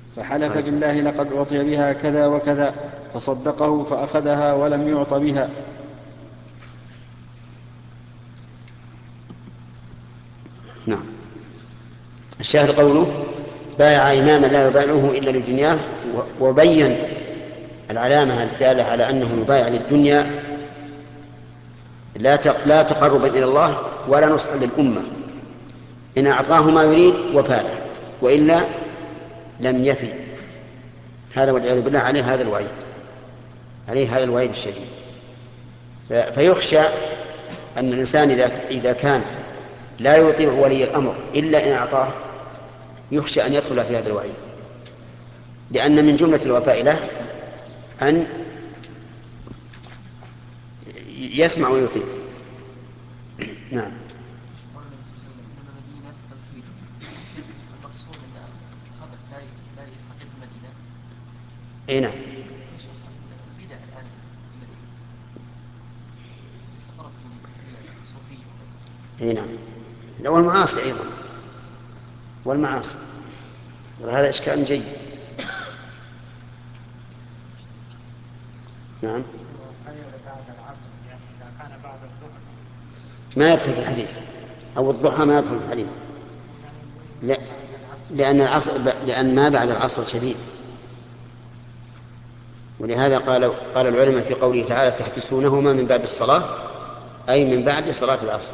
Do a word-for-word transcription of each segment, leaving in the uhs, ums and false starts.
فحلف طيب. بالله لقد أعطي بها كذا وكذا، فصدقه فأخذها ولم يعط بها. نعم. الشاهد قوله بايع إماما لا يبايعه إلا لدنياه، وبين العلامة الدالة على أنه يبايع للدنيا لا لا تقربا إلى الله ولا نصحا للأمة. إن أعطاه ما يريد وفاله، وإلا لم يفي. هذا والعياذ بالله عليه هذا الوعيد، عليه هذا الوعيد الشديد. فيخشى أن الإنسان إذا إذا كان لا يطيع ولي الأمر إلا إن أعطاه، يخشى أن يدخل في هذا الوعيد، لأن من جملة الوفاء له أن يسمع ويطيع. نعم. قول النبي صلى الله عليه وسلم إنما المدينة تطهير. شيخ المقصود أن الخبث لا لا يستقر في المدينة. أي نعم. يا شيخ البدع الآن في المدينة استقرت في المدينة، الصوفية وكذا. أي نعم. لو المعاصي أيضا، والمعاصي، وهذا إشكال جيد. نعم. بعد العصر، يعني إذا كان بعد الظهر ما يدخل في الحديث، أو الضحى ما يدخل في الحديث. لا، لأن العصر لأن ما بعد العصر شديد. ولهذا قال قال العلماء في قوله تعالى تحبسونهما من بعد الصلاة، أي من بعد صلاة العصر.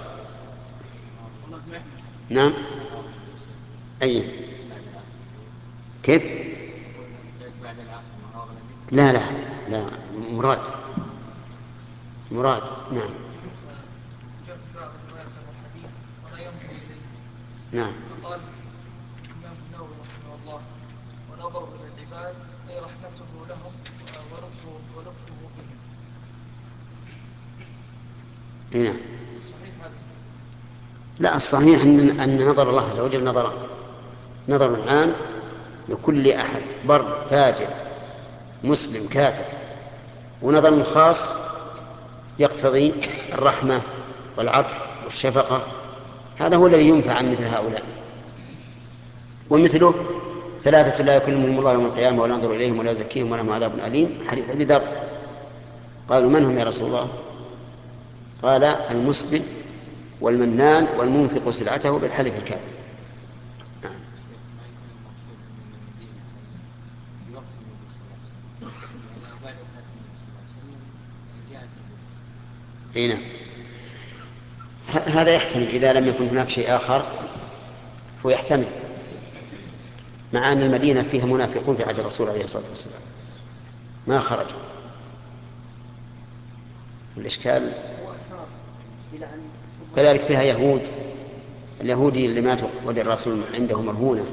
نعم. أي كيف؟ لا لا لا، مراد مراد. نعم. جاء في بعض الروايات هذا الحديث ولا ينظر إليه. نعم. فقال الإمام النووي رحمه الله: ونظر إلى العباد أي رحمته لهم ولطفه, ولطفه بهم. نعم. صحيح هذا؟ لا، الصحيح أن أن نظر الله عز وجل نظر نظر عام لكل أحد، بر فاجر مسلم كافر، ونظر خاص يقتضي الرحمة والعطف والشفقة. هذا هو الذي ينفع عن مثل هؤلاء. ومثله ثلاثة لا يكلمهم الله يوم القيامة ولا ينظر إليهم ولا يزكيهم ولهم عذاب أليم، حديث أبي ذر. قالوا من هم يا رسول الله؟ قال المسبل والمنان والمنفق سلعته بالحلف الكاذب. نعم. ما يكون المقصود أن المدينة في وقت النبي صلى الله عليه وسلم، يعني أو بعد وفاة النبي صلى الله عليه وسلم جاءت البدع. أي نعم. هذا يحتمل إذا لم يكن هناك شيء آخر، هو يحتمل، مع أن المدينة فيها منافقون في عهد الرسول عليه الصلاة والسلام ما خرجوا. الإشكال كذلك فيها يهود، اليهودي اللي مات ودى الرسول عنده مرهونة.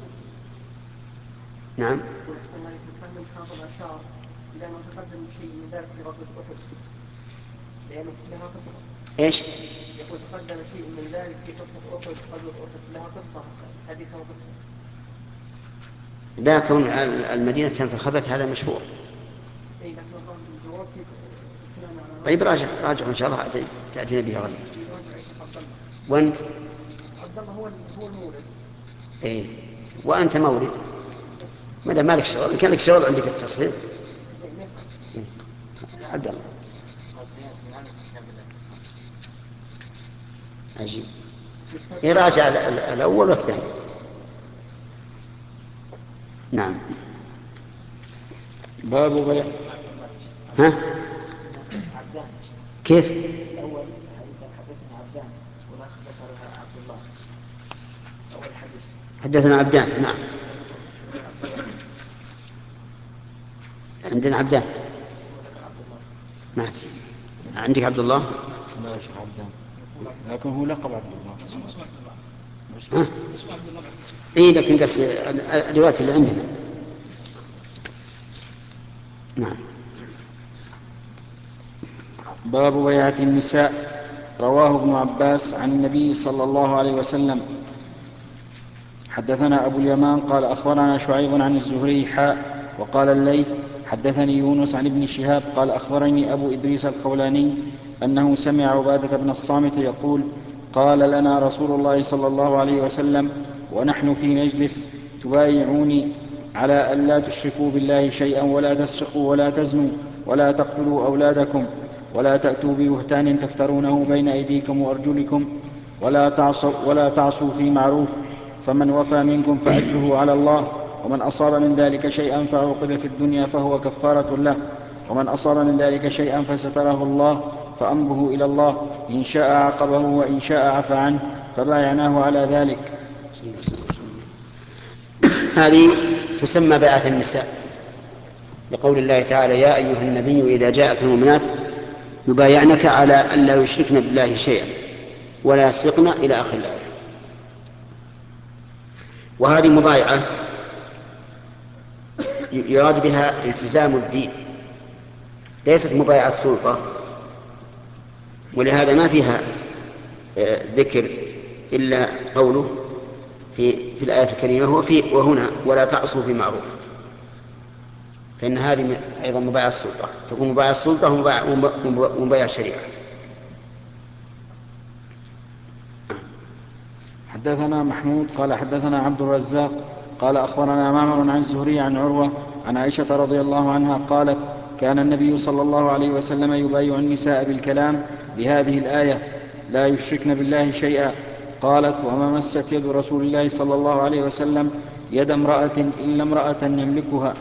نعم. والأحسن الله كان من حافظ أشار إلى أنه تقدم شيء من ذلك في غزوة أحد، لأنه لها قصة. إيش؟ يقول تقدم شيء من ذلك في قصة أحد، غزوة أحد لها قصة، الحديث له قصة. لا، كون المدينة في الخبث هذا مشهور. أي لكن الجواب في الكلام على طيب راجع راجع إن شاء الله تأتينا بها غدا. راجع عبد الله. وأنت؟ عبد الله هو هو المولد. إيه، وأنت مولد. ما دام مالك شغل، كان لك شغل عندك التصحيح. إيه. عبد الله. قد سيأتي هذا في كتاب الاعتصام. عجيب. إيه، راجع الأول والثاني. نعم. باب بيع. ها؟ عبدان. كيف؟ الأول حديث حدثنا عبدان، والآخر ذكرها عبد الله. أول حديث حدثنا عبدان. نعم. عبد الله، عندنا عبدان. وذكر عبد الله. ما أدري. عندك عبد الله؟ لا يا شيخ عبدان، لكن هو لقب عبد الله. ها؟ إيه، لكن قص الروايات اللي عندنا. نعم. باب بيعة النساء. رواه ابن عباس عن النبي صلى الله عليه وسلم. حدثنا أبو اليمان قال أخبرنا شعيب عن الزهري حاء، وقال الليث حدثني يونس عن ابن شهاب قال أخبرني أبو إدريس الخولاني أنه سمع عبادة بن الصامت يقول: قال لنا رسول الله صلى الله عليه وسلم ونحن في مجلس: تبايعوني على أن لا تشركوا بالله شيئا ولا تسرقوا ولا تزنوا ولا تقتلوا أولادكم ولا تأتوا ببهتان تفترونه بين أيديكم وأرجلكم ولا تعصوا, ولا تعصوا في معروف فمن وفى منكم فأجره على الله ومن أصاب من ذلك شيئا فعوقب في الدنيا فهو كفارة له ومن أصاب من ذلك شيئا فستره الله فأمره إلى الله إن شاء عاقبه وإن شاء عفى عنه فبايعناه على ذلك. هذه تسمى بيعة النساء لقول الله تعالى يا أيها النبي إذا جاءك المؤمنات يبايعنك على أن لا يشركن بالله شيئا ولا يسرقن إلى آخر الآية. وهذه مبايعة يراد بها التزام الدين ليست مبايعة سلطة، ولهذا ما فيها ذكر إلا قوله في, في الآية الكريمة وفي وهنا ولا تعصوا في معروف، فإن هذه أيضا مبايعة السلطة، تكون مبايعة السلطة ومبايعة الشريعة. حدثنا محمود قال حدثنا عبد الرزاق قال أخبرنا معمر عن الزهري عن عروة عن عائشة رضي الله عنها قالت كان النبي صلى الله عليه وسلم يبايع النساء بالكلام بهذه الآية لا يشركن بالله شيئا. قالت وما مست يد رسول الله صلى الله عليه وسلم يد امرأة إلا امرأة يملكها.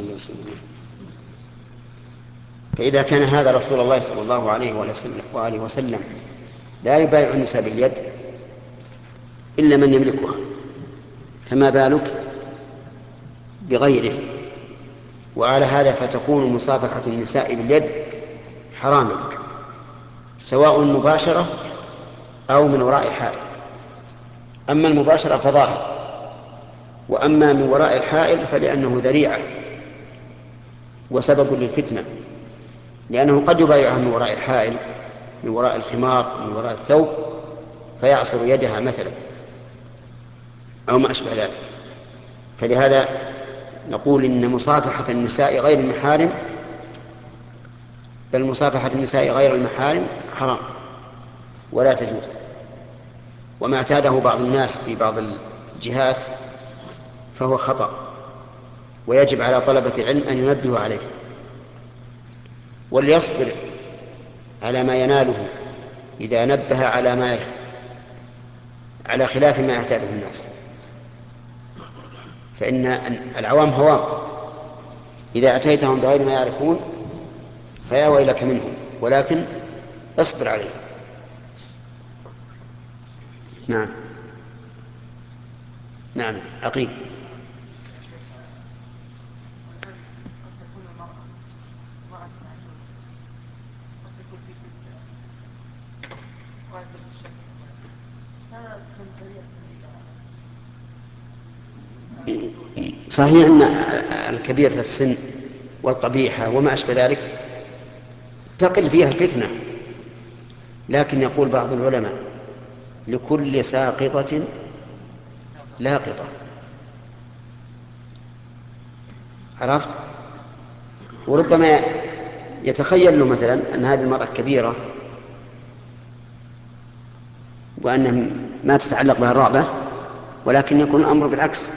فإذا كان هذا رسول الله صلى الله عليه وآله وسلم لا يبايع النساء باليد إلا من يملكها، فما بالك بغيره؟ وعلى هذا فتكون مصافحة النساء باليد حراما سواء مباشرة أو من وراء حائل. أما المباشرة فظاهر، وأما من وراء الحائل فلأنه ذريعة وسبب للفتنة، لأنه قد يبايعها من وراء الحائل من وراء الخمار من وراء الثوب فيعصر يدها مثلا أو ما أشبه ذلك. فلهذا نقول إن مصافحة النساء غير المحارم بل مصافحة النساء غير المحارم حرام ولا تجوز. وما اعتاده بعض الناس في بعض الجهات فهو خطأ، ويجب على طلبة العلم أن ينبهوا عليه وليصبر على ما يناله إذا نبه على ما على خلاف ما يعتاده الناس، فإن العوام هوام إذا أتيتهم بغير ما يعرفون فيا ويلك منهم، ولكن اصبر عليه. نعم نعم عقيل. صحيح أن الكبيرة السن والقبيحة وما أشبه ذلك تقل فيها الفتنة، لكن يقول بعض العلماء لكل ساقطة لاقطة. عرفت؟ وربما يتخيل له مثلا أن هذه المرأة كبيرة وأنها ما تتعلق بها الرغبة، ولكن يكون الأمر بالعكس،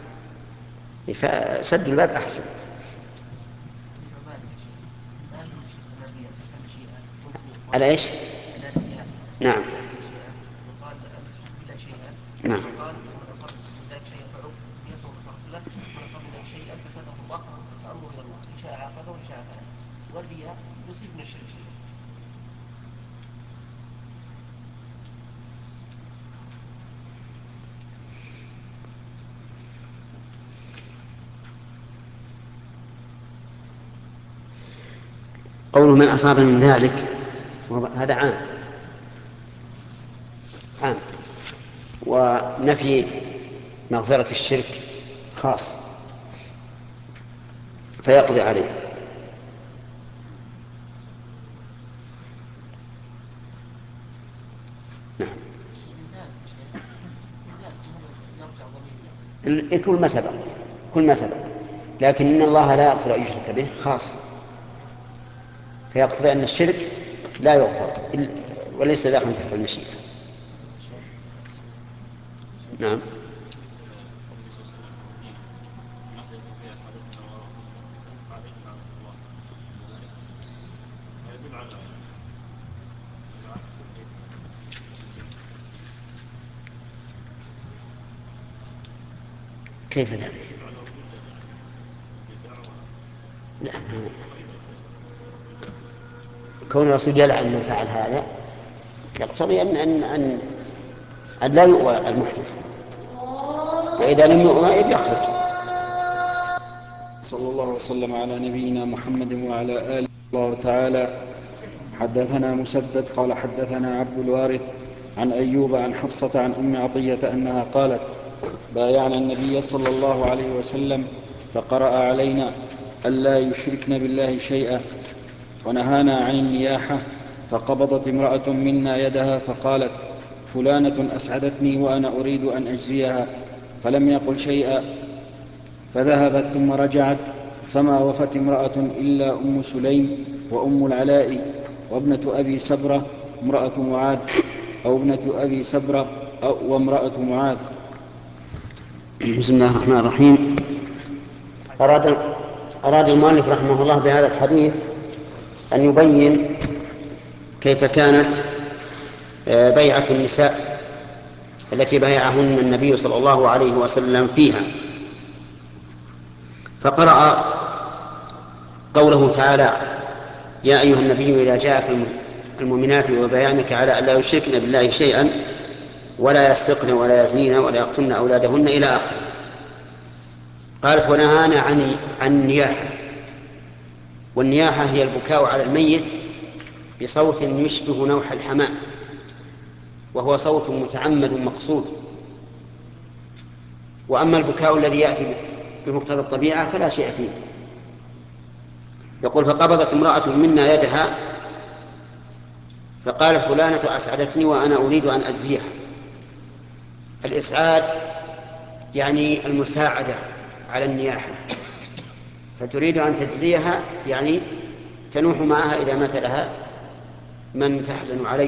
فسد الباب أحسن. على إيش؟ نعم نعم والرياء يصيب من الشرك شيئا. قوله من أصاب من ذلك هذا عام عام، ونفي مغفرة الشرك خاص فيقضي عليه. نعم كل ما سبق كل ما سبق لكن إن الله لا يغفر أن يشرك به خاص، فيقتضي أن الشرك لا يغفر وليس داخلا تحت المشيئة. نعم كيف ذلك؟ لا، كون الرسول يلعن من فعل هذا يقتضي أن أن أن, أن لا يؤوى المحدث، وإذا لم يؤوى يخرج. صلى الله وسلم على نبينا محمد وعلى آله الله تعالى. حدثنا مسدد قال حدثنا عبد الوارث عن أيوب عن حفصة عن أم عطية أنها قالت: بايعنا النبي صلى الله عليه وسلم فقرأ علينا ألا يشركن بالله شيئا ونهانا عن النياحة، فقبضت امرأة منا يدها فقالت: فلانة أسعدتني وأنا أريد أن أجزيها، فلم يقل شيئا، فذهبت ثم رجعت، فما وفت امرأة إلا أم سليم وأم العلاء وابنة أبي سبرة امرأة معاذ أو ابنة أبي سبرة أو وامرأة معاذ. بسم الله الرحمن الرحيم. أراد أراد المؤلف رحمه الله بهذا الحديث أن يبين كيف كانت بيعة النساء التي بايعهن النبي صلى الله عليه وسلم فيها، فقرأ قوله تعالى: يا أيها النبي إذا جاءك المؤمنات وبايعنك على أن لا يشركن بالله شيئا ولا يسرقن ولا يزنين ولا يقتلن أولادهن إلى آخره. قالت: ونهانا عن عن النياحة، والنياحة هي البكاء على الميت بصوت يشبه نوح الحمام، وهو صوت متعمد مقصود. وأما البكاء الذي يأتي بمقتضى الطبيعة فلا شيء فيه. يقول: فقبضت امرأة منا يدها فقالت: فلانة أسعدتني وأنا أريد أن أجزيها. الإسعاد يعني المساعدة على النياحة، فتريد أن تجزيها يعني تنوح معها إذا مات لها من تحزن عليه.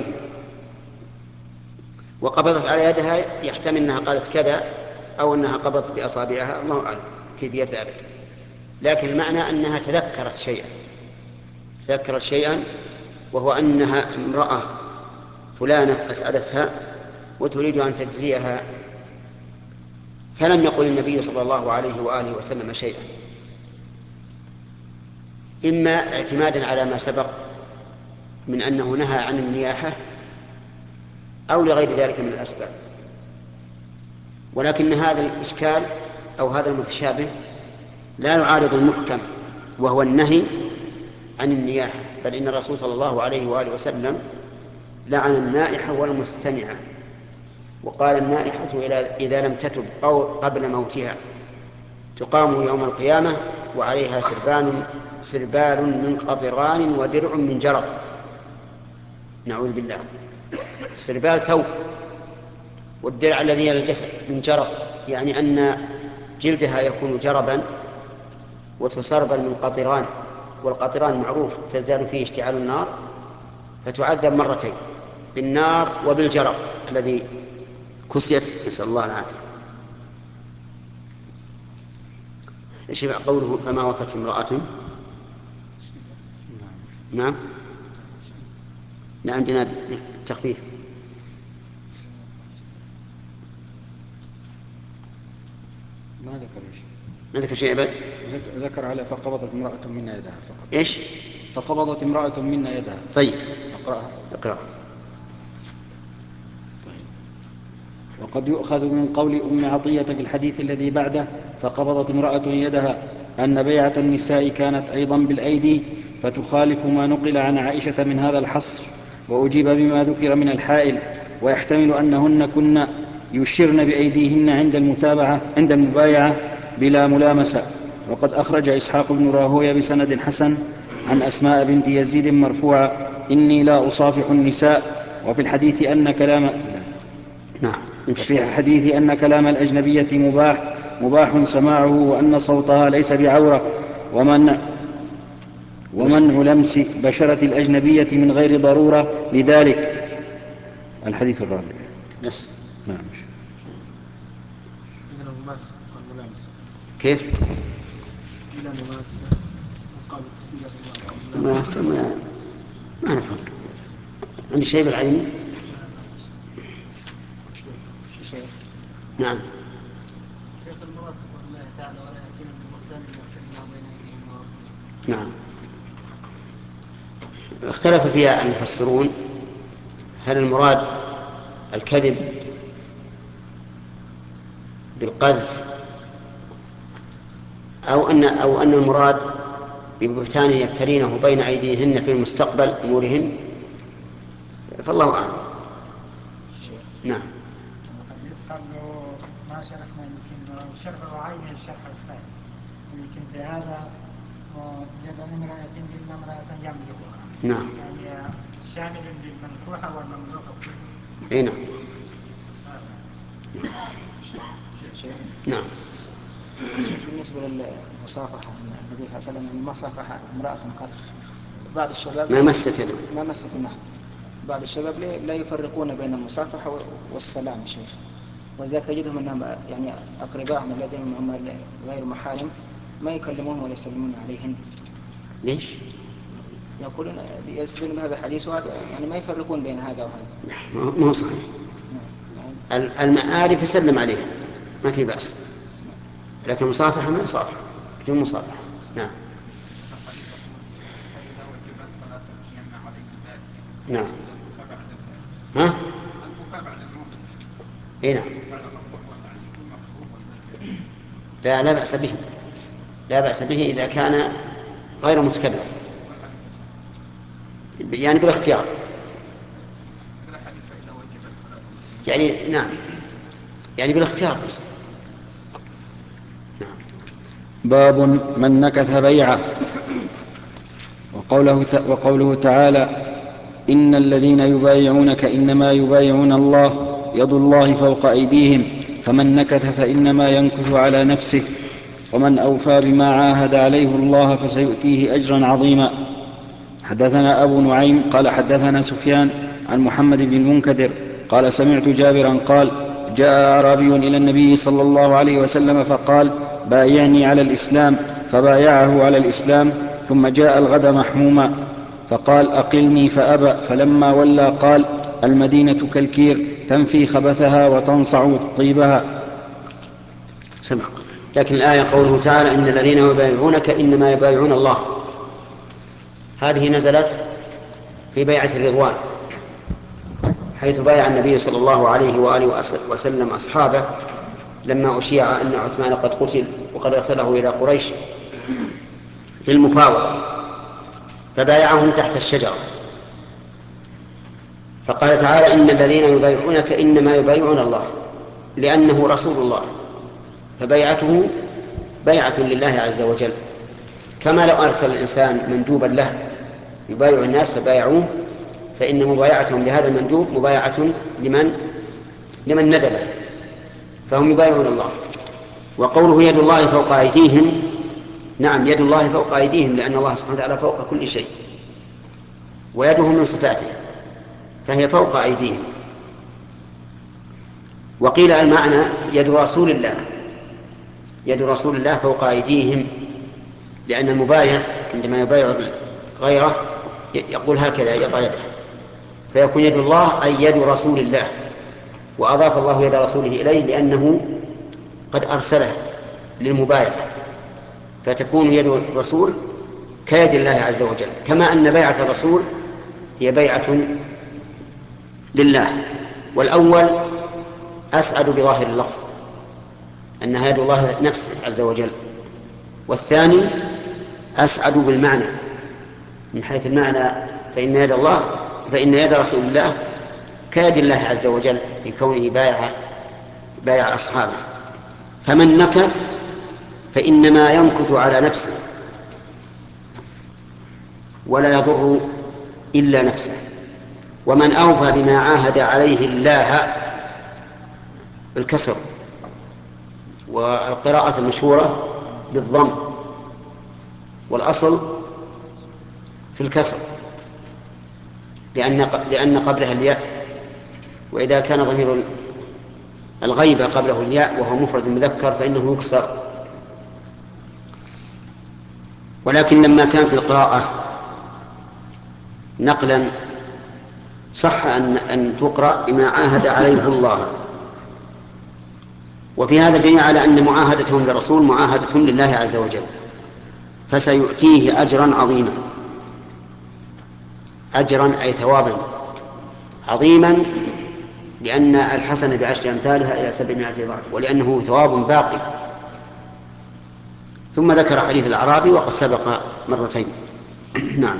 وقبضت على يدها يحتمل أنها قالت كذا أو أنها قبضت بأصابعها، الله أعلم كيفية ذلك، لكن المعنى أنها تذكرت شيئا تذكرت شيئا وهو أنها امرأة فلانة أسعدتها وتريد أن تجزيها. فلم يقل النبي صلى الله عليه وآله وسلم شيئا، إما اعتمادا على ما سبق من أنه نهى عن النياحة أو لغير ذلك من الأسباب. ولكن هذا الإشكال أو هذا المتشابه لا يعارض المحكم وهو النهي عن النياحة، بل إن الرسول صلى الله عليه وآله وسلم لعن النائحة والمستمعة، وقال: النائحة إذا لم تتب أو قبل موتها تقام يوم القيامة وعليها سربان سربال من قطران ودرع من جرب. نعوذ بالله. السربال ثوب، والدرع الذي على الجسد من جرب، يعني أن جلدها يكون جربا وتسربل من قطران، والقطران معروف تزداد فيه اشتعال النار، فتعذب مرتين بالنار وبالجرب الذي كسيت، نسأل الله العافية. ايش قوله: فما وفت امرأة؟ نعم، لا عندنا التخفيف. ما ذكر شيء. ما ذكر شيء أبد. ذكر على فقبضت امرأة منا يدها فقط. ايش؟ فقبضت امرأة منا يدها. طيب اقرأها. اقرأ. وقد يؤخذ من قول أم عطية في الحديث الذي بعده: فقبضت امرأة يدها، أن بيعة النساء كانت أيضا بالأيدي، فتخالف ما نقل عن عائشة من هذا الحصر، وأجيب بما ذكر من الحائل، ويحتمل أنهن كن يشرن بأيديهن عند المتابعة عند المبايعة بلا ملامسة. وقد أخرج إسحاق بن راهويه بسند حسن عن أسماء بنت يزيد مرفوعة: إني لا أصافح النساء. وفي الحديث أن كلام نعم. وفي الحديث أن كلام الأجنبية مباح مباح سماعه، وأن صوتها ليس بعورة، ومنع ومنع لمس بشرة الأجنبية من غير ضرورة لذلك. الحديث الرابع. بس. نعم. إذا مماسة والملامسة. كيف؟ إلى مماسة مقابل إلى مماسة ما ما نفهم. عندي شيء بالعين. شيخ. نعم. شيخ شيخ المراد قول الله تعالى ولا يأتينا ببهتان يفترينه بين أيديهم وأرجلهم. نعم. اختلف فيها المفسرون هل المراد الكذب بالقذف أو أن أو أن المراد ببهتان يفترينه بين أيديهن في المستقبل أمورهن، فالله أعلم. نعم. قد يفهم ما شرحنا يمكن شرح عين الشرح الثاني، يمكن في هذا يد امرأة إلا امرأة يملكها. نعم. يعني شامل للمنكوحة والمملوكة. أي نعم. نعم. بالنسبة للمصافحة النبي صلى الله عليه وسلم ما صافح امرأة قط. بعض الشباب ما مست يده. ما مست النحو. بعض الشباب لا يفرقون بين المصافحة والسلام يا شيخ، وذلك تجدهم أنهم يعني أقربائهم الذين هم غير محارم ما يكلمون ولا يسلمون عليهن. ليش؟ يقولون يستدلون بهذا الحديث وهذا، يعني ما يفرقون بين هذا وهذا. ما هو صحيح. المعارف يسلم عليها ما في بأس، لكن المصافحة ما يصافح بدون مصافحة. نعم. نعم. ها؟ اي نعم. لا لا بأس به، لا بأس به إذا كان غير متكلف، يعني بالاختيار. يعني نعم، يعني بالاختيار بس. نعم. باب من نكث بيعه. وقوله, وقوله تعالى: إن الذين يبايعونك إنما يبايعون الله يد الله فوق أيديهم فمن نكث فإنما ينكث على نفسه ومن أوفى بما عاهد عليه الله فسيؤتيه أجرا عظيما. حدثنا أبو نعيم قال حدثنا سفيان عن محمد بن المنكدر قال سمعت جابرا قال: جاء أعرابي إلى النبي صلى الله عليه وسلم فقال: بايعني على الإسلام، فبايعه على الإسلام، ثم جاء الغد محموما فقال: أقلني فأبى، فلما ولى قال: المدينة كالكير تنفي خبثها وتنصع طيبها. سمع. لكن الآية قوله تعالى: إن الذين يبايعونك إنما يبايعون الله، هذه نزلت في بيعة الرضوان، حيث بايع النبي صلى الله عليه وآله وسلم أصحابه لما أشيع أن عثمان قد قتل وقد أرسله إلى قريش للمفاوضة، فبايعهم تحت الشجرة. فقال تعالى: إن الذين يبايعونك إنما يبايعون الله، لأنه رسول الله، فبيعته بيعة لله عز وجل، كما لو أرسل الإنسان مندوبا له يبايع الناس فبايعوه، فإن مبايعتهم لهذا المندوب مبايعة لمن لمن ندبه، فهم يبايعون الله. وقوله يد الله فوق أيديهم، نعم يد الله فوق أيديهم، لأن الله سبحانه وتعالى فوق كل شيء، ويده من صفاته فهي فوق أيديهم. وقيل المعنى يد رسول الله، يد رسول الله فوق أيديهم، لأن المبايع عندما يبايع غيره يقول هكذا يضع يده، فيكون يد الله أي يد رسول الله، وأضاف الله يد رسوله إليه لأنه قد أرسله للمبايعة، فتكون يد الرسول كيد الله عز وجل، كما أن بيعة الرسول هي بيعة لله. والأول أسعد بظاهر اللفظ أنها يد الله نفسه عز وجل، والثاني أسعد بالمعنى من حيث المعنى، فإن يد الله فإن يد رسول الله كيد الله عز وجل في كونه بايع بايع أصحابه. فمن نكث فإنما ينكث على نفسه ولا يضر إلا نفسه، ومن أوفى بما عاهد عليه الله بالكسر، والقراءة المشهورة بالضم، والأصل في الكسر لأن لأن قبلها الياء، وإذا كان ضمير الغيبة قبله الياء وهو مفرد مذكر فإنه يكسر. ولكن لما كانت القراءة نقلا صح أن أن تقرأ بما عاهد عليه الله، وفي هذا دليل على أن معاهدتهم للرسول معاهدتهم لله عز وجل، فسيؤتيه أجرا عظيما، أجرا أي ثوابا عظيما، لأن الحسنة بعشر أمثالها إلى سبعمائة ضعف، ولأنه ثواب باقي. ثم ذكر حديث الأعرابي وقد سبق مرتين. نعم.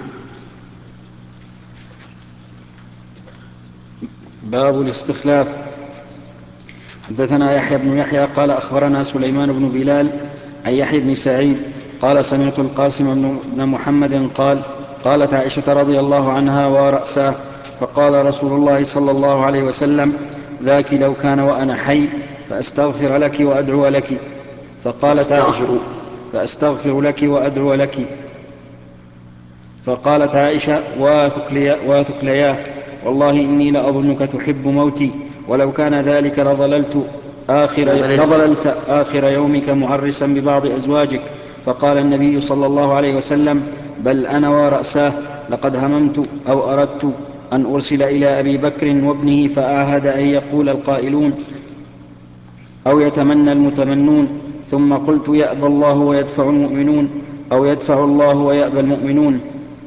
باب الاستخلاف. حدثنا يحيى بن يحيى قال أخبرنا سليمان بن بلال عن يحيى بن سعيد قال سمعت القاسم بن محمد قال قالت عائشة رضي الله عنها ورأساه فقال رسول الله صلى الله عليه وسلم ذاك لو كان وأنا حي فأستغفر لك وأدعو لك. فقالت عائشة فأستغفر لك وأدعو لك. فقالت عائشة واثكلياه والله إني لأظنك تحب موتي، ولو كان ذلك لظللت آخر, لظللت آخر يومك معرسا ببعض أزواجك. فقال النبي صلى الله عليه وسلم بل أنا ورأساه لقد هممت أو أردت أن أرسل إلى أبي بكر وابنه فأعهد أن يقول القائلون أو يتمنى المتمنون، ثم قلت يأبى الله ويدفع المؤمنون، أو يدفع الله ويأبى المؤمنون.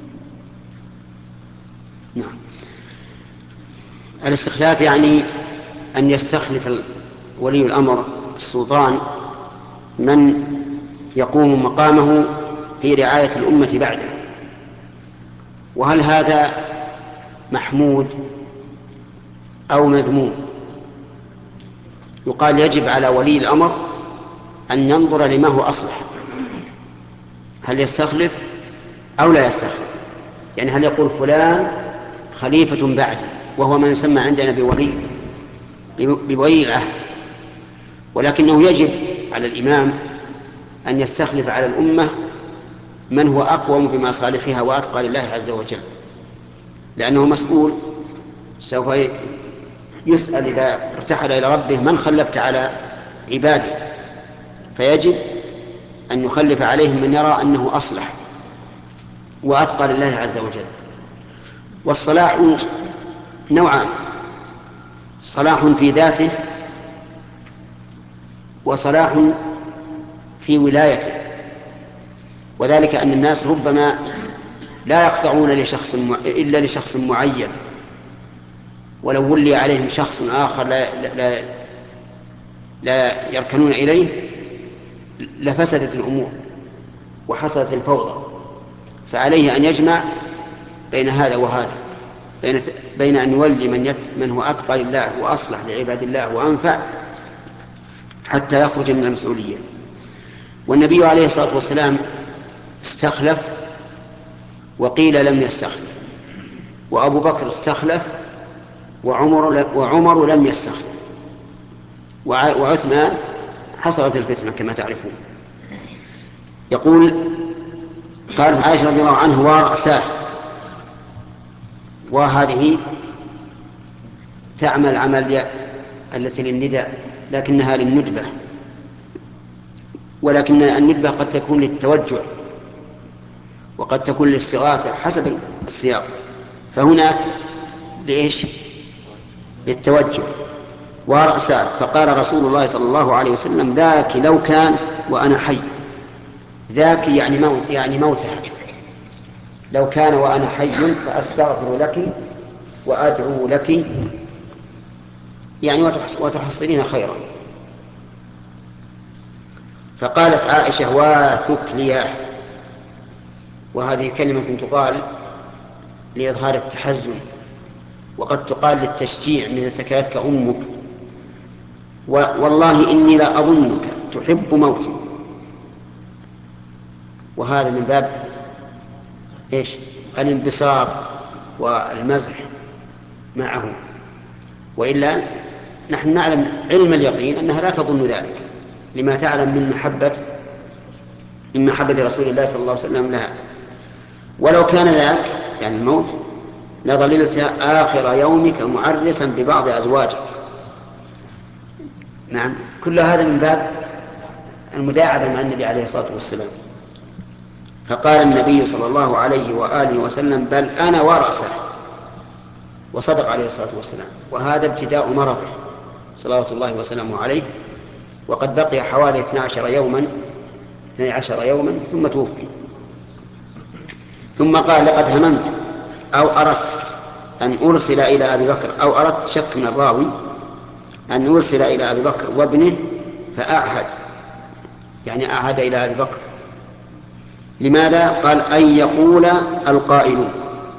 نعم. الاستخلاف يعني أن يستخلف ولي الأمر السلطان من يقوم مقامه في رعاية الأمة بعده. وهل هذا محمود أو مذموم؟ يقال يجب على ولي الأمر أن ينظر لما هو أصلح، هل يستخلف أو لا يستخلف، يعني هل يقول فلان خليفة بعدي وهو ما يسمى عندنا بولي بولي العهد، ولكنه يجب على الإمام أن يستخلف على الأمة من هو أقوم بمصالحها وأتقى لله عز وجل، لأنه مسؤول، سوف يسأل إذا ارتحل إلى ربه من خلفت على عباده، فيجب أن يخلف عليهم من يرى أنه أصلح وأتقى لله عز وجل. والصلاح نوعان: صلاح في ذاته وصلاح في ولايته، وذلك أن الناس ربما لا يخضعون لشخص م... إلا لشخص معين، ولو ولي عليهم شخص آخر لا, لا... لا يركنون إليه لفسدت الأمور وحصلت الفوضى. فعليه أن يجمع بين هذا وهذا، بين, بين أن يولي من, يت... من هو أتقى لله وأصلح لعباد الله وأنفع حتى يخرج من المسؤولية. والنبي عليه الصلاة والسلام استخلف وقيل لم يستخلف، وأبو بكر استخلف وعمر, وعمر لم يستخلف، وعثمان حصلت الفتنة كما تعرفون. يقول قالت عائشة رضي الله عنه ورأساه، وهذه تعمل عمل التي للنداء لكنها للندبة، ولكن الندبة قد تكون للتوجع وقد تكون للاستغاثة حسب السياق، فهنا لإيش؟ للتوجع. ورأساه فقال رسول الله صلى الله عليه وسلم ذاك لو كان وأنا حي. ذاك يعني موت، يعني موتها. لو كان وأنا حي فأستغفر لك وأدعو لك، يعني وتحصلين خيرا. فقالت عائشة واثكلياه، وهذه كلمة تقال لإظهار التحزن، وقد تقال للتشجيع من ثكلتك أمك، والله إني لا أظنك تحب موتي. وهذا من باب إيش؟ الانبساط والمزح معه، وإلا نحن نعلم علم اليقين أنها لا تظن ذلك لما تعلم من محبة من محبة رسول الله صلى الله عليه وسلم لها. ولو كان ذاك يعني الموت لظللت آخر يومك معرسا ببعض أزواجك. نعم، كل هذا من باب المداعبة مع النبي عليه الصلاة والسلام. فقال النبي صلى الله عليه وآله وسلم بل أنا ورأسه، وصدق عليه الصلاة والسلام. وهذا ابتداء مرضه صلوات الله وسلامه عليه، وقد بقي حوالي اثني عشر يوما اثني عشر يوما ثم توفي. ثم قال لقد هممت أو أردت أن أرسل إلى أبي بكر، أو أردت شك من الراوي، أن أرسل إلى أبي بكر وابنه فأعهد، يعني أعهد إلى أبي بكر. لماذا؟ قال أن يقول القائلون،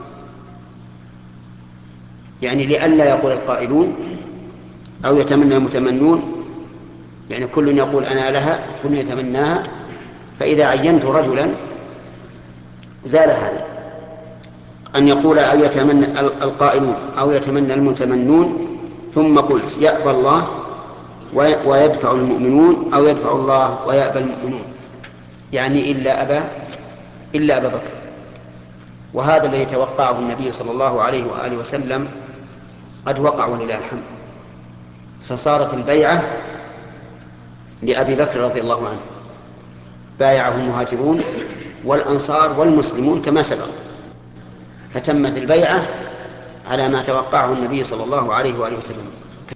يعني لئلا يقول القائلون أو يتمنى المتمنون، يعني كل يقول أنا لها كل يتمناها، فإذا عينت رجلا زال هذا. أن يقول أو يتمنى القائلون أو يتمنى المتمنون، ثم قلت يأبى الله ويدفع المؤمنون، أو يدفع الله ويأبى المؤمنون، يعني إلا أبا إلا أبا بكر. وهذا الذي توقعه النبي صلى الله عليه وآله وسلم قد وقع ولله الحمد، فصارت البيعة لأبي بكر رضي الله عنه، بايعه المهاجرون والأنصار والمسلمون كما سبق، فتمت البيعة على ما توقعه النبي صلى الله عليه وآله وسلم.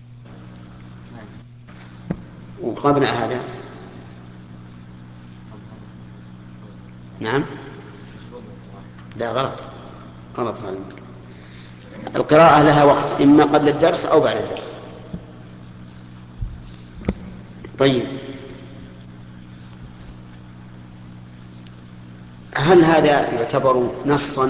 وقبل هذا نعم لا غلط غلط هذا. القراءة لها وقت، إما قبل الدرس أو بعد الدرس. طيب، هل هذا يعتبر نصا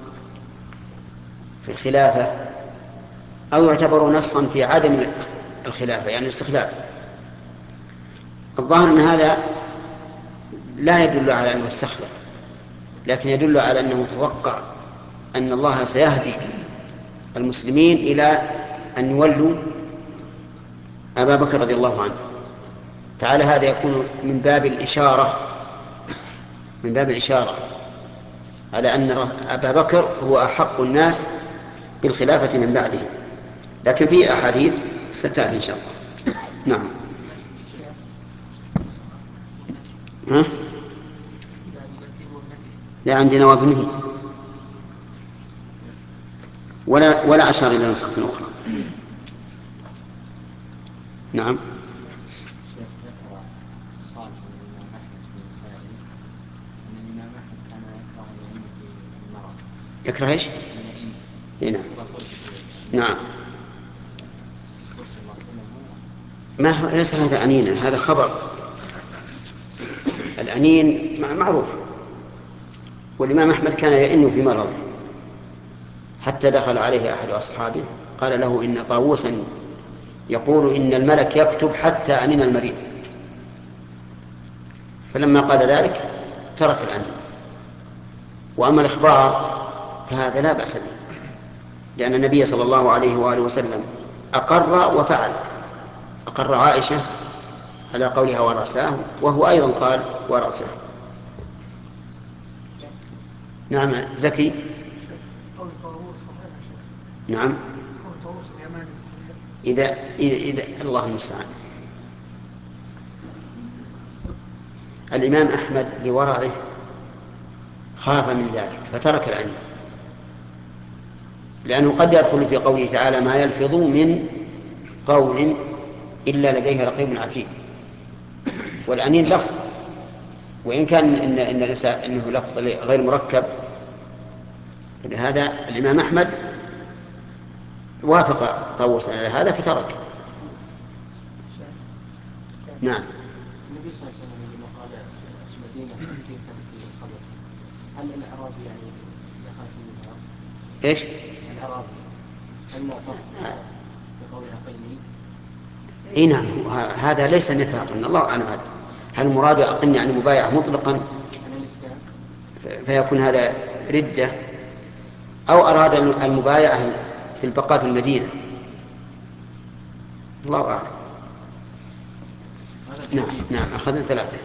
في الخلافة أو يعتبر نصا في عدم الخلافة، يعني الاستخلاف؟ الظاهر أن هذا لا يدل على أنه استخلف، لكن يدل على أنه توقع أن الله سيهدي المسلمين إلى أن يولوا أبا بكر رضي الله عنه. فعلى هذا يكون من باب الإشارة من باب الإشارة على أن أبا بكر هو أحق الناس بالخلافة من بعده، لكن في أحاديث ستأتي إن شاء الله. نعم. ها؟ لا عندنا وابنه، ولا ولا أشار إلى نسخة أخرى. نعم. يكره ايش؟ هنا. نعم. ما ليس هذا أنينا، هذا خبر. الأنين معروف، والإمام أحمد كان يئن في مرضه حتى دخل عليه أحد أصحابه قال له إن طاووسا يقول إن الملك يكتب حتى أنين المريض، فلما قال ذلك ترك الأنين. وأما الإخبار فهذا لا بأس به، لأن النبي صلى الله عليه وآله وسلم أقر وفعل. أقر عائشة على قولها ورأساه، وهو أيضا قال ورأساه. نعم. زكي. نعم. إذا إذا, إذا الله المستعان. الإمام أحمد لورعه خاف من ذلك فترك الأنين، لأنه قد يدخل في قوله تعالى ما يلفظ من قول إلا لديه رقيب عتيد، والأنين لفظ، وإن كان إن إن إنه لفظ غير مركب. لهذا الإمام أحمد وافق طاووس على هذا فترك. نعم. النبي صلى الله عليه وسلم لما قال المدينة في الخبر، هل الأعرابي يعني دخل في النفاق؟ إيش؟ الأعرابي هل نافق بقولها قلني؟ اي نعم، هذا ليس نفاقا، الله اعلم. هل المراد اقلني عن المبايعه مطلقا فيكون هذا رده، او اراد المبايعه في البقاء في المدينه؟ الله اعلم. نعم. نعم. اخذنا ثلاثه.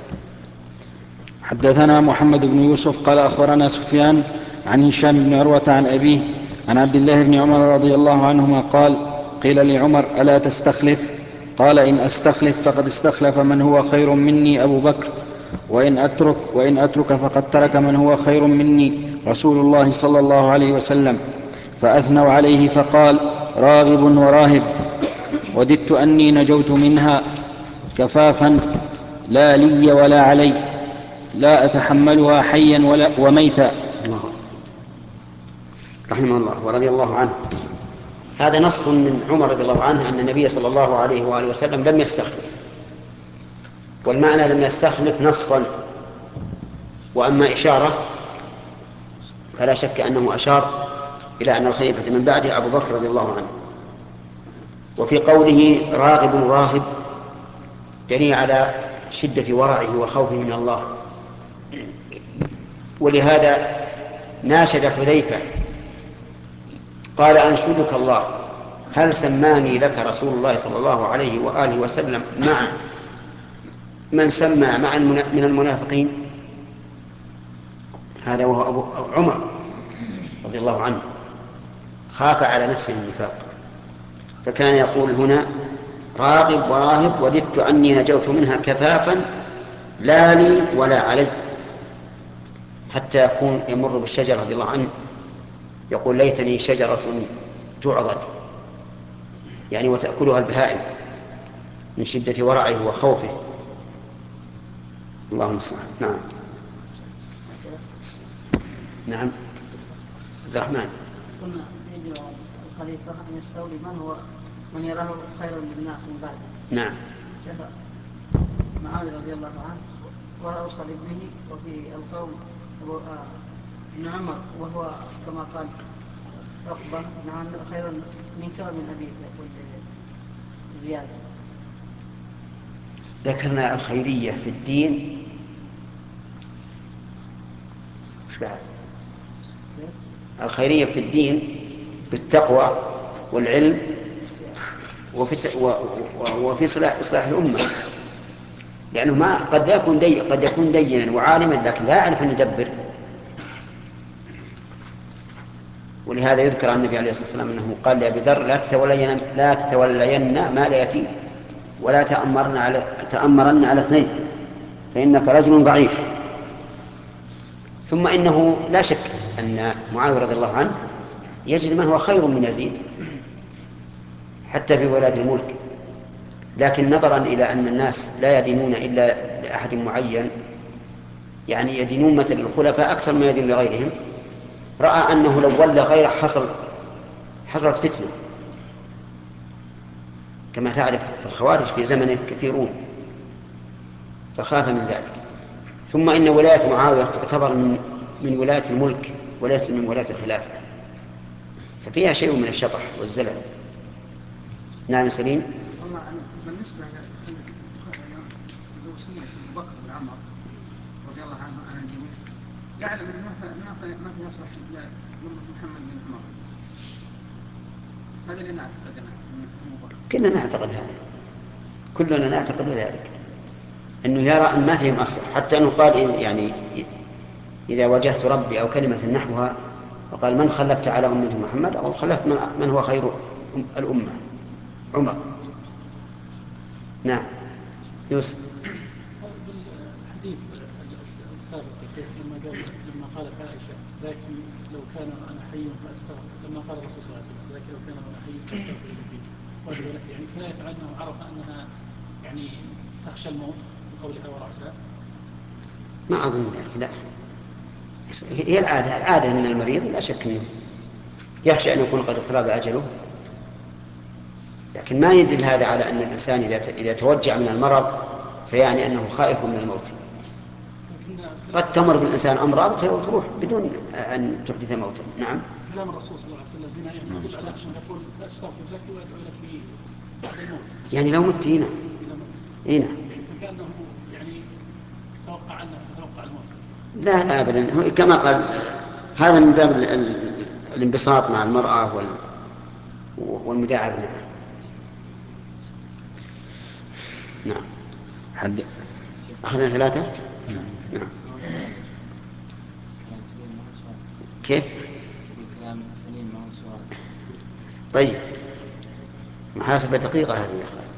حدثنا محمد بن يوسف قال أخبرنا سفيان عن هشام بن عروة عن أبيه عن عبد الله بن عمر رضي الله عنهما قال قيل لعمر ألا تستخلف؟ قال إن أستخلف فقد استخلف من هو خير مني أبو بكر، وإن أترك, وإن أترك فقد ترك من هو خير مني رسول الله صلى الله عليه وسلم. فأثنوا عليه فقال راغب وراهب، وددت أني نجوت منها. كفافا لا لي ولا علي، لا أتحملها حيا ولا وميتا. الله رحمه الله ورضي الله عنه. هذا نص من عمر رضي الله عنه أن النبي صلى الله عليه وآله وسلم لم يستخلف، والمعنى لم يستخلف نصا، وأما إشارة فلا شك أنه أشار إلى أن الخليفة من بعده أبو بكر رضي الله عنه. وفي قوله راغب راهب دليل على شدة ورعه وخوفه من الله، ولهذا ناشد حذيفة قال أنشدك الله هل سماني لك رسول الله صلى الله عليه وآله وسلم مع من سمى مع من المنافقين. هذا وهو أبو عمر رضي الله عنه خاف على نفسه النفاق، فكان يقول هنا راغب وراهب وددت أني نجوت منها كفافا لا لي ولا علي، حتى يكون يمر بالشجرة رضي الله عنه يقول ليتني شجرة تعضد، يعني وتأكلها البهائم من شدة ورعه وخوفه. اللهم المستعان. نعم نعم عبد الرحمن. قلنا يجب على الخليفة أن يستولي من هو من يراه خيرا للناس من بعده. نعم. معاوية رضي الله عنه وأوصى لابنه، وفي القول ابن عمر وهو كما قال عقبة نعم خيرا منك ومن أبيك يقول زيادة. ذكرنا الخيرية في الدين مش بعد الخيرية في الدين بالتقوى والعلم وفي وفي إصلاح إصلاح الأمة، لأنه ما قد يكون دي قد يكون دينا وعالما لكن لا يعرف أن يدبر. ولهذا يذكر عن النبي عليه الصلاة والسلام أنه قال لأبي ذر لا تتولين لا تتولين مال يتيم ولا تأمرن على تأمرن على اثنين فإنك رجل ضعيف. ثم إنه لا شك أن معاوية رضي الله عنه يجد من هو خير من يزيد حتى في ولاية الملك، لكن نظرا إلى أن الناس لا يدينون إلا لأحد معين، يعني يدينون مثل الخلفاء أكثر ما يدين لغيرهم، رأى أنه لو ولى غيره حصل حصلت فتنة، كما تعرف الخوارج في زمنه كثيرون، فخاف من ذلك. ثم إن ولاية معاوية تعتبر من من ولاية الملك وليس من ولاية الخلافة، ففيها شيء من الشطح والزلل. نعم سليم. بالنسبة لوصية أبو بكر بن عمر رضي الله عنه عن الجميع يعلم أنه ما في يصلح لأمة محمد بن عمر، هذا اللي نعتقد كلنا نعتقد هذا، كلنا نعتقد ذلك، أنه يرى أن ما فيهم أصل، حتى أنه قال يعني إذا واجهت ربي أو كلمة نحوها وقال من خلفت على أمة محمد أو خلفت من هو خير الأمة عمر. نعم يوسف. بالحديث السابق لما قال لما قالت عائشة لكن لو كان أنا حي فأستغفر، لما قال الرسول صلى الله عليه وسلم لكن لو كان أنا حي فأستغفر لك، يعني كناية عنها وعرف أنها يعني تخشى الموت بقولها ورأسها. ما أظن ذلك، لا، هي العادة العادة من المريض لا شك أنه يخشى أن يكون قد اقترب أجله، لكن ما يدل هذا على أن الإنسان إذا إذا توجع من المرض فيعني أنه خائف من الموت. قد تمر بالإنسان أمراض وتروح بدون أن تحدث موتا. نعم. كلام الرسول صلى الله عليه وسلم هنا يدل على أنه يقول أستغفر لك وأدعو لك بعد الموت. يعني لو مت هنا هنا فكأنه يعني توقع أنه توقع الموت. لا لا أبدا، كما قال هذا من باب الانبساط مع المرأة وال والمداعبة معها. نعم. حد أخذنا ثلاثة. نعم. كيف؟ الكلام سليم ما هو سؤال. طيب محاسبة دقيقة هذه يا أخي.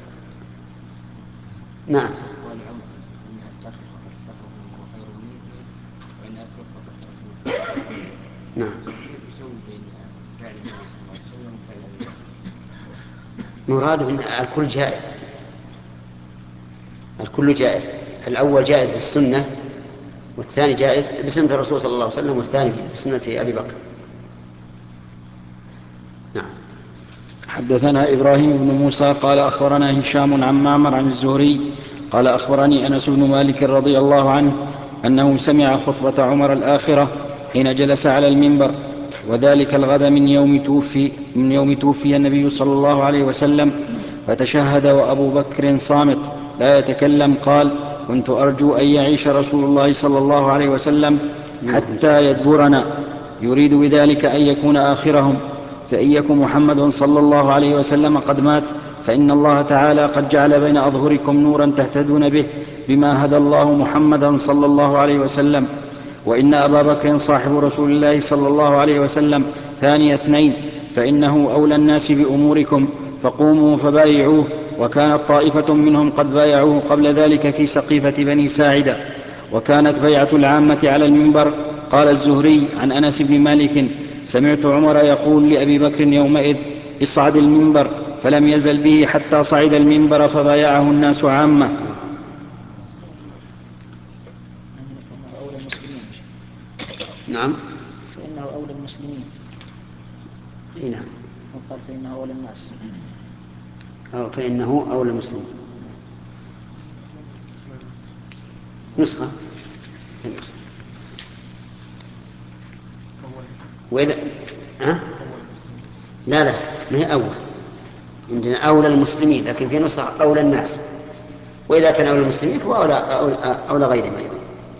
نعم. والعمر إن أستغفر فقد استغفر هو خير مني وإن أترك فقد تركه. نعم. كيف يسوي بين فعل النبي صلى الله عليه وسلم وفعل مراده أن الكل جائز، الكل جائز. الأول جائز بالسنة، والثاني جائز بسنة الرسول صلى الله عليه وسلم، والثاني بسنة أبي بكر. نعم. حدثنا إبراهيم بن موسى قال أخبرنا هشام عن معمر عن الزهري قال أخبرني أنس بن مالك رضي الله عنه أنه سمع خطبة عمر الآخرة حين جلس على المنبر، وذلك الغد من يوم توفي, من يوم توفي النبي صلى الله عليه وسلم، فتشهد وأبو بكر صامت لا يتكلم. قال: كنت أرجو أن يعيش رسول الله صلى الله عليه وسلم حتى يدبرنا، يريد بذلك أن يكون آخرهم، فإن يكن محمد صلى الله عليه وسلم قد مات فإن الله تعالى قد جعل بين أظهركم نورا تهتدون به بما هدى الله محمدا صلى الله عليه وسلم، وإن أبا بكر صاحب رسول الله صلى الله عليه وسلم ثاني اثنين، فإنه أولى الناس بأموركم، فقوموا فبايعوه. وكانت طائفة منهم قد بايعوه قبل ذلك في سقيفة بني ساعدة، وكانت بيعة العامة على المنبر. قال الزهري عن أنس بن مالك: سمعت عمر يقول لأبي بكر يومئذ: اصعد المنبر، فلم يزل به حتى صعد المنبر فبايعه الناس عامة. أولى المسلمين. نعم. فإنه أولى المسلمين. إيه نعم. وقال فإنه أولى الناس. أو فإنه أولى المسلمين. نسخة. وإذا أه؟ لا لا ما هي أول، عندنا أولى المسلمين، لكن في نسخة أولى الناس، وإذا كان أولى المسلمين فهو أولى, أولى, أولى غيرهم أيضا.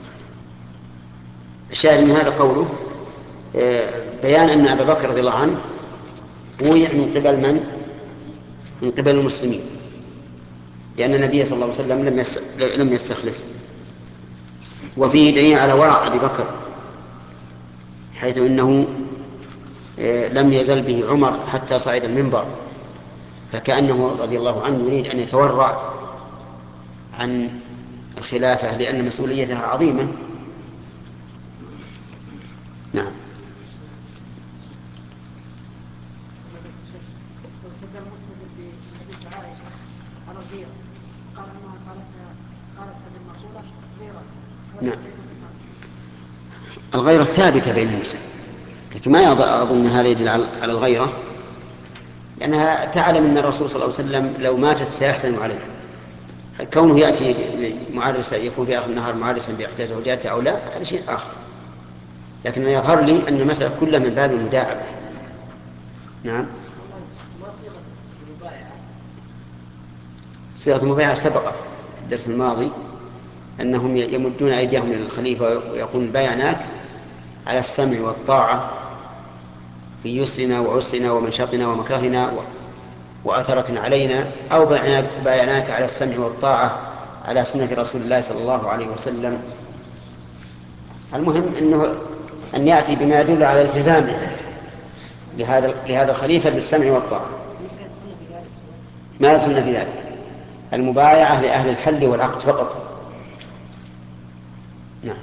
الشاهد من هذا قوله بيان أن أبا بكر رضي الله عنه ويع من قبل من؟ من قبل المسلمين، لأن النبي صلى الله عليه وسلم لم لم يستخلف. وفيه دليل على ورع أبي بكر، حيث إنه لم يزل به عمر حتى صعد المنبر، فكأنه رضي الله عنه يريد أن يتورع عن الخلافة لأن مسؤوليتها عظيمة. نعم. نعم. الغيرة ثابتة بين النساء، لكن ما أظن هذا يدل على الغيرة، لأنها تعلم أن الرسول صلى الله عليه وسلم لو ماتت سيحزن عليها. كونه يأتي معرسا يكون في آخر النهار معرسا بإحدى زوجاته أو لا هذا شيء آخر، لكن يظهر لي أن المسألة كلها من باب المداعبة. نعم. صيغة المبايعة سبقت في الدرس الماضي أنهم يمدون أيديهم للخليفة ويقول بايعناك على السمع والطاعة في يسرنا وعسرنا ومنشطنا ومكرهنا وأثرة علينا، أو بايعناك على السمع والطاعة على سنة رسول الله صلى الله عليه وسلم. المهم أنه أن يأتي بما يدل على التزامه لهذا لهذا الخليفة بالسمع والطاعة. ما يدخلنا في ذلك، المبايعة لأهل الحل والعقد فقط. نعم.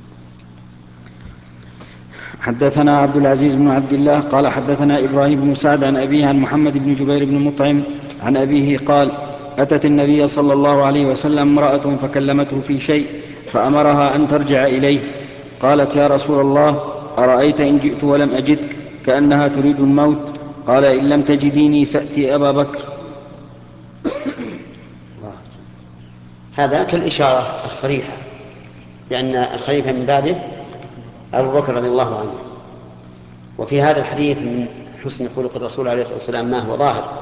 حدثنا عبد العزيز بن عبد الله قال حدثنا إبراهيم بن سعد عن أبيه عن محمد بن جبير بن مطعم عن أبيه قال: أتت النبي صلى الله عليه وسلم امرأة فكلمته في شيء فأمرها أن ترجع إليه. قالت: يا رسول الله، أرأيت إن جئت ولم أجدك؟ كأنها تريد الموت. قال: إن لم تجديني فأتي أبا بكر. هذا كالإشارة الصريحة بأن الخليفة من بعده أبو بكر رضي الله عنه. وفي هذا الحديث من حسن خلق الرسول عليه الصلاة والسلام ما هو ظاهر،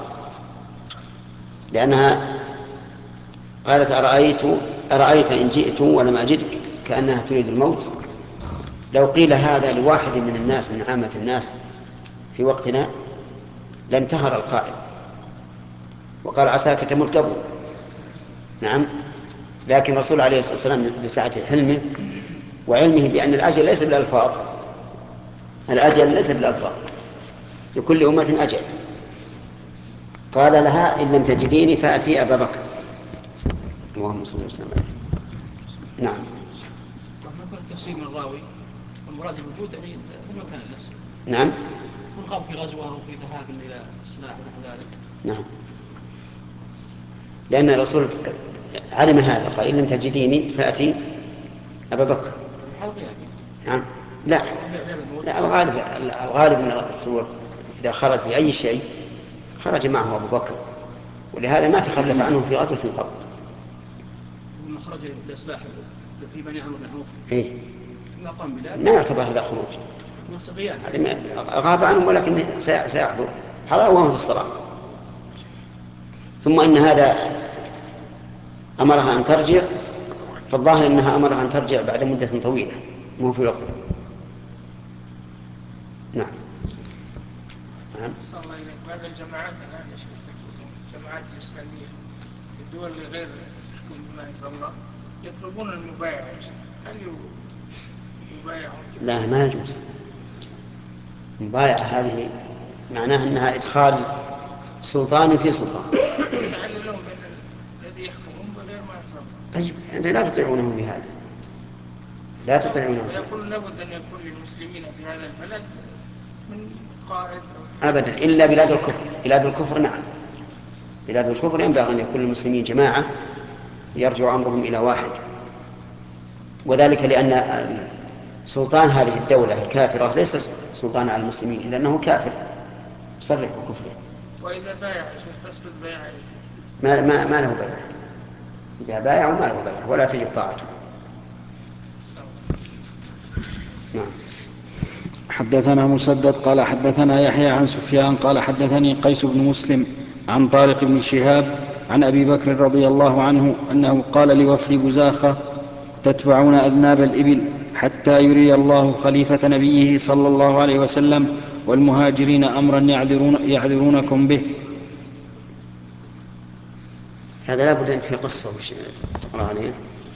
لأنها قالت: أرأيت, أرأيت إن جئت ولم أجدك كأنها تريد الموت. لو قيل هذا لواحد من الناس من عامة الناس في وقتنا لانتهر القائل وقال: عساك تموت قبل. نعم. لكن الرسول عليه الصلاة والسلام لسعة حلمه وعلمه بأن الأجل ليس بالألفاظ، الأجل ليس بالألفاظ، لكل أمة أجل. قال لها: إن لم تجديني فأتي أبا بكر. اللهم صل وسلم عليه. نعم. ما التفسير من الراوي والمراد الوجود يعني في المكان نفسه. نعم. من غاب في غزوة أو في ذهاب إلى السلاح ونحو ذلك. نعم. لأن الرسول علم هذا قال إن لم تجديني فأتي أبا بكر. نعم. لا, لا الغالب الغالب من الرسول إذا خرج بأي شيء خرج معه أبو بكر، ولهذا ما تخلف عنه في غزوة قط. لما خرج لإصلاح في بني عمرو بن عوف إيه؟ ما قام بذلك ما يعتبر هذا خروج، نصبيان هذا غاب عنهم ولكن سيحضر حضر وهم في الصلاة. ثم إن هذا أمرها أن ترجع، فالظاهر أنها أمرها أن ترجع بعد مدة طويلة مو في وقت. نعم. نعم. صلى الله إليك. بعد الجماعات الآن يا شيخ الجماعات الإسلامية في الدول اللي غير تحكم بما أنزل الله يطلبون المبايعة، هل يبايعون؟ لا ما يجوز. المبايعة هذه معناها أنها إدخال سلطان في سلطان. يتعلل لهم بأن الذي يحكمهم بغير ما أنزل الله. طيب أنت لا تطيعونهم بهذا، لا تطيعونهم. ويقول لابد أن يكون للمسلمين في هذا البلد من قائد أبدا إلا بلاد الكفر. بلاد الكفر نعم، بلاد الكفر ينبغي أن يكون المسلمين جماعة يرجع أمرهم إلى واحد، وذلك لأن سلطان هذه الدولة الكافرة ليس سلطان على المسلمين، إذا أنه كافر صرح بكفره. وإذا بايع شيخ تسقط بايع ما, ما, ما له بيع. إذا بايعوا ما له بيع ولا تجب طاعته. نعم. حدثنا مسدد قال حدثنا يحيى عن سفيان قال حدثني قيس بن مسلم عن طارق بن شهاب عن أبي بكر رضي الله عنه أنه قال لوفد بزاخة تتبعون أذناب الإبل حتى يري الله خليفة نبيه صلى الله عليه وسلم والمهاجرين أمرا يعذرون يعذرونكم به. هذا لا بد أن في قصة وش تقرأ عليه.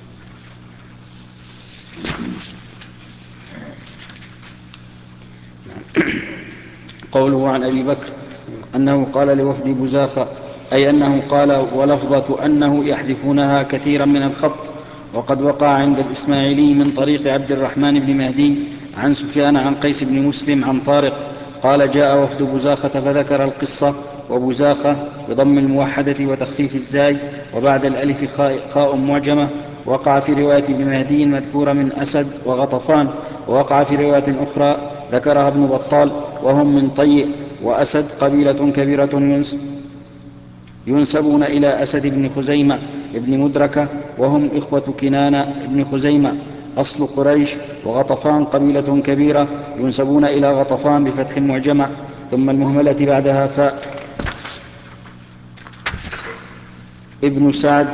قوله عن أبي بكر أنه قال لوفد بزاخة أي أنه قال ولفظة أنه يحذفونها كثيرا من الخط. وقد وقع عند الإسماعيلي من طريق عبد الرحمن بن مهدي عن سفيان عن قيس بن مسلم عن طارق قال جاء وفد بزاخة فذكر القصة، وبزاخة بضم الموحدة وتخفيف الزاي وبعد الألف خاء معجمة. وقع في رواية ابن مهدي مذكورة من أسد وغطفان، ووقع في رواية أخرى ذكرها ابن بطال وهم من طيء وأسد قبيلة كبيرة ينسبون إلى أسد بن خزيمة ابن مدركة وهم إخوة كنانة ابن خزيمة أصل قريش. وغطفان قبيلة كبيرة ينسبون إلى غطفان بفتح المعجمة ثم المهملة بعدها فاء. ابن سعد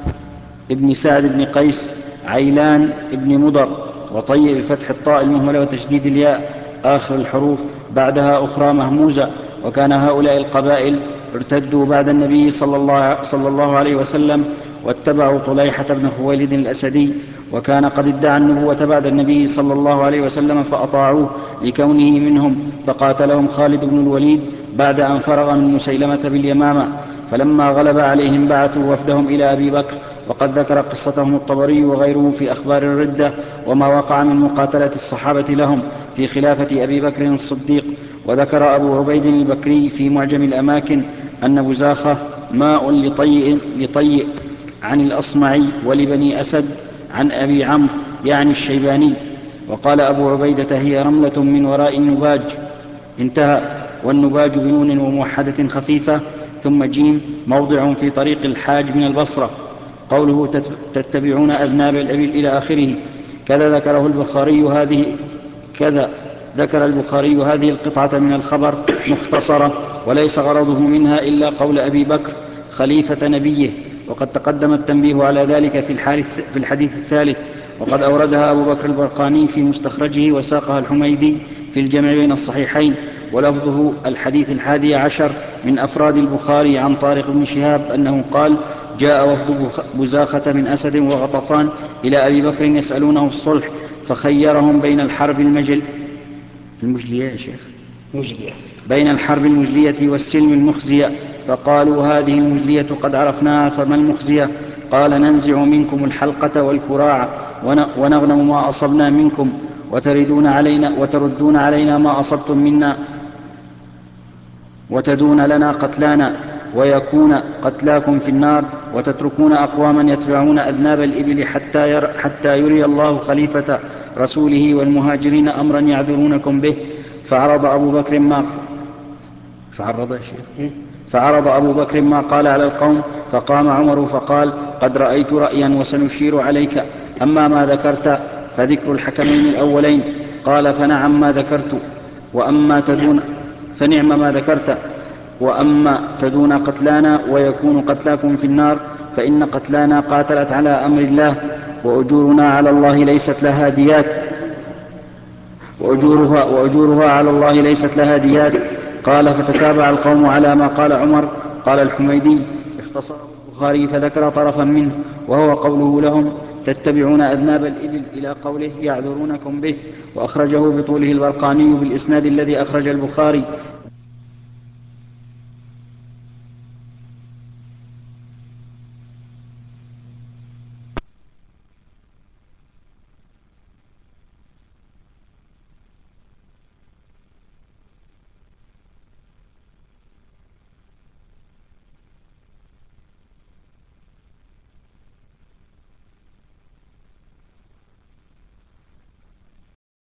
ابن سعد بن قيس عيلان ابن مضر وطيء بفتح الطاء المهملة وتشديد الياء آخر الحروف بعدها أخرى مهموزة. وكان هؤلاء القبائل ارتدوا بعد النبي صلى الله, صلى الله عليه وسلم واتبعوا طليحة بن خويلد الأسدي، وكان قد ادعى النبوة بعد النبي صلى الله عليه وسلم فأطاعوه لكونه منهم، فقاتلهم خالد بن الوليد بعد أن فرغ من مسيلمة باليمامة، فلما غلب عليهم بعثوا وفدهم إلى أبي بكر. وقد ذكر قصتهم الطبري وغيره في أخبار الردة وما وقع من مقاتلة الصحابة لهم في خلافة أبي بكر الصديق. وذكر أبو عبيد البكري في معجم الأماكن أن بزاخة ماء لطيء, لطيء عن الأصمعي ولبني أسد عن أبي عمرو يعني الشيباني. وقال أبو عبيدة هي رملة من وراء النباج انتهى. والنباج بنون وموحدة خفيفة ثم جيم موضع في طريق الحاج من البصرة. قوله تتبعون أذناب الإبل إلى آخره. كذا ذكره البخاري هذه كذا ذكر البخاري هذه القطعة من الخبر مختصرة وليس غرضه منها إلا قول أبي بكر خليفة نبيه، وقد تقدم التنبيه على ذلك في الحديث الثالث. وقد أوردها أبو بكر البرقاني في مستخرجه وساقها الحميدي في الجمع بين الصحيحين. ولفظه الحديث الحادي عشر من أفراد البخاري عن طارق بن شهاب أنه قال جاء وفد بزاخة من أسد وغطفان إلى أبي بكر يسألونه الصلح فخيرهم بين الحرب المجل المجلية يا شيخ مجلية بين الحرب المجلية والسلم المخزية، فقالوا هذه المجلية قد عرفناها فما المخزية؟ قال ننزع منكم الحلقة والكراع ونغنم ما أصبنا منكم وتردون علينا, وتردون علينا ما أصبتم منا وتدون لنا قتلانا. ويكون قتلاكم في النار، وتتركون أقواما يتبعون أذناب الإبل حتى, ير حتى يري الله خليفة رسوله والمهاجرين أمرا يعذرونكم به. فعرض أبو بكر ما فعرض يا شيخ فعرض أبو بكر ما قال على القوم، فقام عمر فقال: قد رأيت رأيا وسنشير عليك، أما ما ذكرت فذكر الحكمين الأولين. قال: فنعم ما ذكرت، وأما تدون فنعم ما ذكرت وأما تدون قتلانا ويكون قتلاكم في النار، فإن قتلانا قاتلت على أمر الله، وأجورنا على الله ليست لها ديات وأجورها, وأجورها على الله ليست لها ديات. قال: فتتابع القوم على ما قال عمر. قال الحميدي: اختصره البخاري فذكر طرفا منه، وهو قوله لهم: تتبعون أذناب الإبل، إلى قوله: يعذرونكم به. وأخرجه بطوله البرقاني بالإسناد الذي أخرج البخاري